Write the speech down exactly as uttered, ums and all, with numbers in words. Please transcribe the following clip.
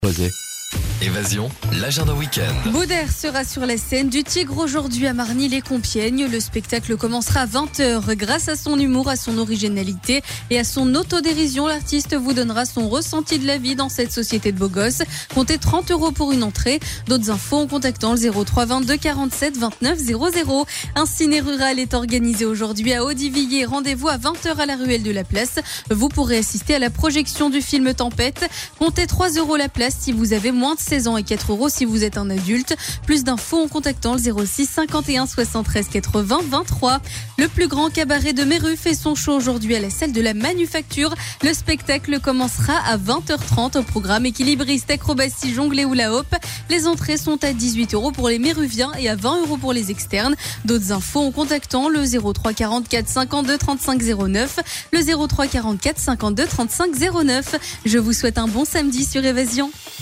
Posé. Évasion, l'agenda week-end. Baudère sera sur la scène du Tigre aujourd'hui à Marny-les-Compiègnes. Le spectacle commencera à vingt heures. Grâce à son humour, à son originalité et à son autodérision, l'artiste vous donnera son ressenti de la vie dans cette société de beaux gosses. Comptez trente euros pour une entrée. D'autres infos en contactant le zéro trois vingt-deux quarante-sept vingt-neuf zéro zéro. Un ciné rural est organisé aujourd'hui à Haudivillers. Rendez-vous à vingt heures à la ruelle de la Place. Vous pourrez assister à la projection du film Tempête. Comptez trois euros la place si vous avez moins de seize ans et quatre euros si vous êtes un adulte. Plus d'infos en contactant le zéro six cinquante et un soixante-treize quatre-vingts vingt-trois. Le plus grand cabaret de Méru fait son show aujourd'hui à la salle de la Manufacture. Le spectacle commencera à vingt heures trente au programme équilibriste, acrobatie, jonglée ou la hope. Les entrées sont à dix-huit euros pour les Méruviens et à vingt euros pour les externes. D'autres infos en contactant le zéro trois quarante-quatre cinquante-deux trente-cinq zéro neuf, le zéro trois quarante-quatre cinquante-deux trente-cinq zéro neuf. Je vous souhaite un bon samedi sur Évasion.